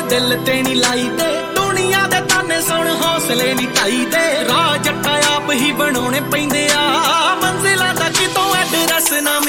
दिल ते नी लाई दे दुनिया दे ताने सुन हौसले नी ढाई दे राह जट्टा आप ही बनाने पैंदे आ मंजिलां दा कितों एड्रैस ना